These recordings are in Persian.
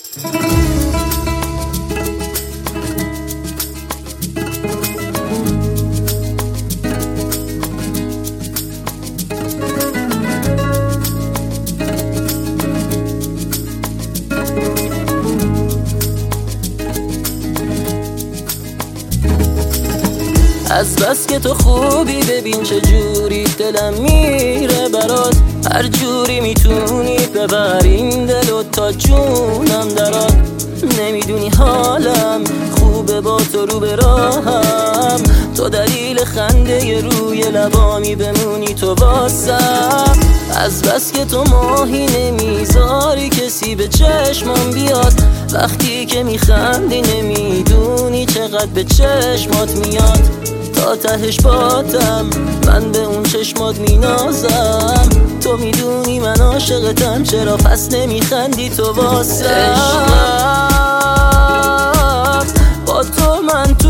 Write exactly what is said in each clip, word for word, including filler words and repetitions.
از بس که تو خوبی ببین چه جوری دلم میره برات، هر جوری میتونی ببر این دلو تا جونم درات. نمیدونی حالم خوبه با تو رو به راهم، تو دلیل خنده روی لبامی بمونی تو واسم. از بس که تو ماهی نمیذاری کسی به چشمم بیاد، وقتی که میخندی نمیدونی چقدر به چشمات میاد. تا تهش باتم من به اون چشمات مینازم، تو میدونی من عاشقتم چرا پس نمیخندی تو واسم. با تو من تو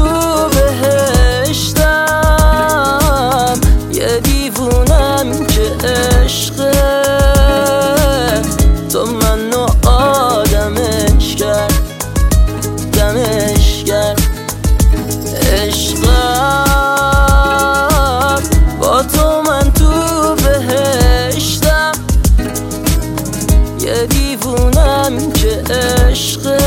بهشتم، یه دیوونم که عشقه تو منو آدمش کرد، دمش کرد. عشقم با تو من تو بهشتم، یه دیوونم که عشقه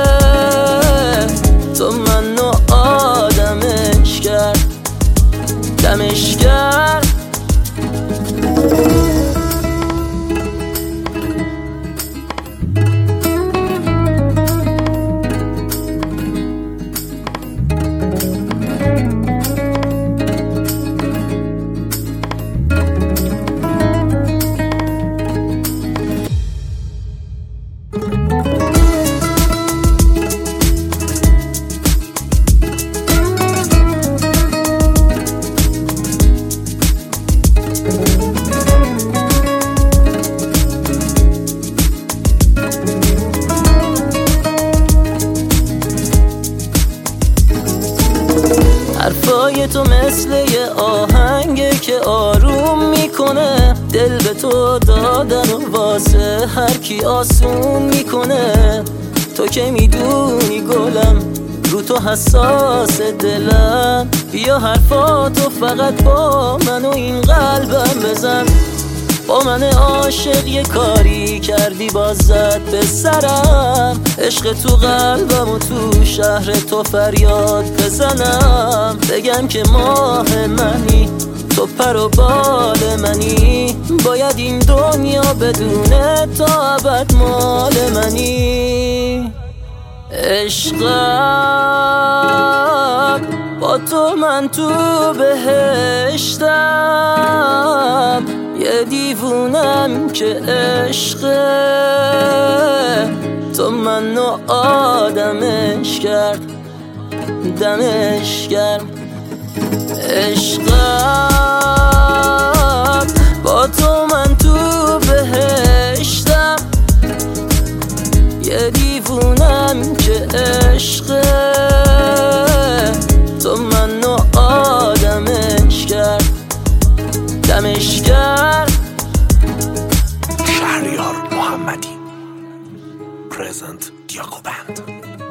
تو منو آدمش کرد، دمش کرد. حرفای تو مثل یه آهنگه که آروم میکنه، دل به تو دادن و واسه هر کی آسون میکنه. تو که میدونی گلم رو تو حساس دلم، بیا حرفاتو فقط با من و این قلبم بزن. با من عاشق یه کاری کردی باز زد به سرم، عشق تو قلبم و تو شهر تو فریاد بزنم. بگم که ماه منی تو پر و بال منی، باید این دنیا بدونه تا ابد مال منی. عشقم با تو من تو بهشتم، یه دیوونم که عشقه تو منو آدمش کرد، دمش کرد. عشقم با تو من تو بهشتم، یه دیوونم که عشقه تو منو آدمش کرد، دمش کرد. شهریار محمدی پرزنت دیاکو بند.